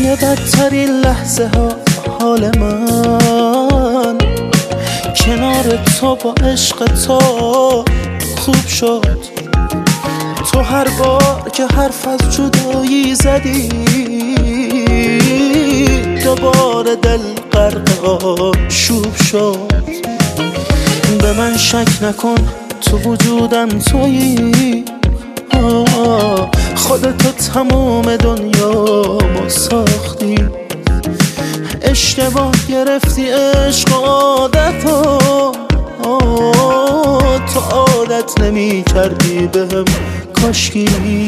توی بدترین لحظه ها حال من کنار تو با عشق تو خوب شد. تو هر بار که حرف از جدایی زدی دوباره دل غرق آشوب شد. به من شک نکن تو وجودم تویی، خودتو تمام دنیامو ساختی. اشتباه گرفتی عشق و عادتو، تو عادت نمی کردی بهم کاشکی.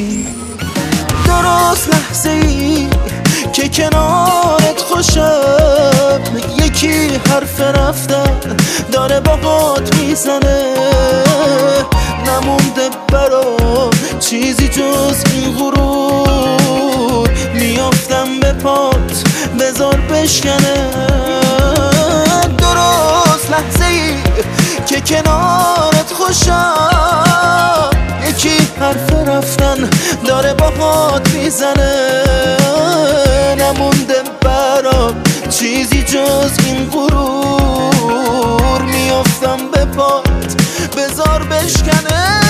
درست لحظه ای که کنارت خوشم یکی حرف رفتن داره باهات میزنه. نمونده برام چیزی جز این غرور، میافتم به پات بذار بشکنه. درست لحظه ای که کنارت خوشم یکی حرف رفتن داره باهات میزنه. نمونده برام چیزی جز این غرور، میافتم به پات بذار بشکنه.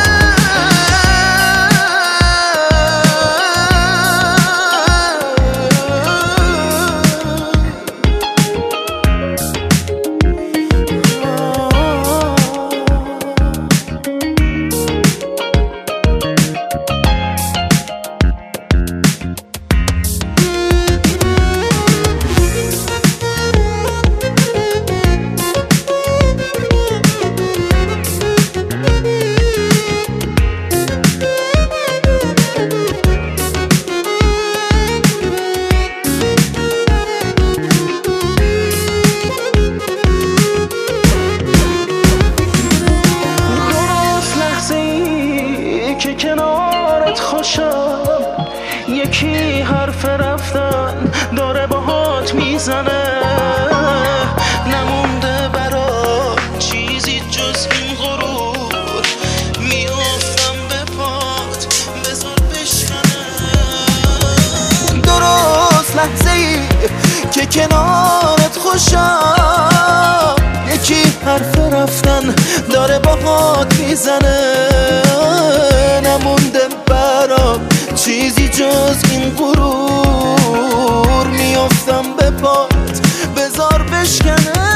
که کنارت خوشم یکی حرف رفتن داره باهات میزنه. نمونده برا چیزی جز این غرور، میافتم به پات بذار بشکنه. درست لحظه ای که کنارت خوشم یکی حرف رفتن داره باهات میزنه. نمونده برام چیزی جز این غرور، میافتم به پات بذار بشکنه.